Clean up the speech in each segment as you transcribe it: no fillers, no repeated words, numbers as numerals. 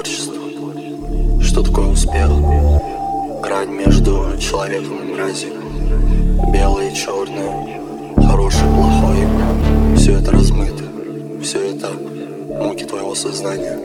творчество? Что такое успех? Грань между человеком и мразью. Белое и черное, хорошее и плохое. Все это размыто, все это муки твоего сознания.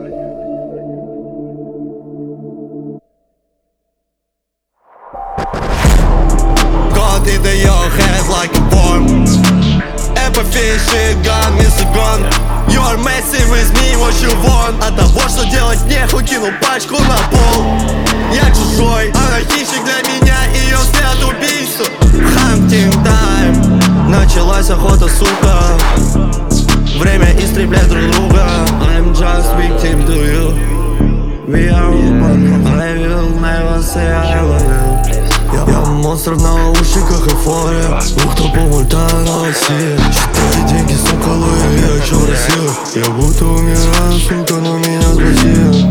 God into your head like a worm. Apathy shit got me so gone. You're messing with me, what you want. От того, что делать нехуй, кинул пачку на пол. Я чужой, она хищник для меня, ее взгляд убийца. Hunting time. Началась охота, сука. Время истреблять друг друга. I'm just victim to you. We are open, I will never say I love you. Я монстр в наушниках, эйфория. Ух, кто помультает на России. Считай деньги, сука, лоя, я хочу в Россию. Я будто умираю, сука, но меня спасибо.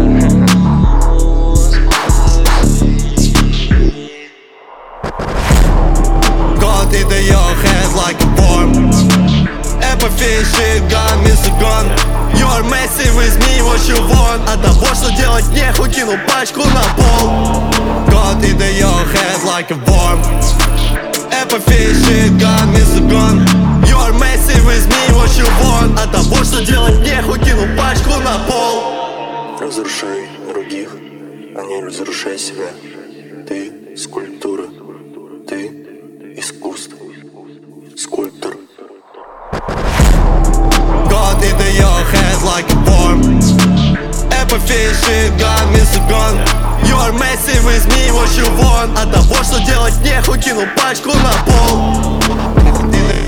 God into your head like a worm. Apathy shit got me so gone. You're messing with me, what you want. От того, что делать нехуй, кинул пачку на пол. God into your head like a worm. Apathy shit got me so gone. You're messing with me, what you want. От того, что делать нехуй, кинул пачку на пол. Разрушай других, а не разрушай себя. Ты скульптура, ты искусство. Скульптор. God into your head like a worm. Apathy shit got me so gone. You're messing with me, what you want. От того, что делать нехуй, кинул пачку на пол.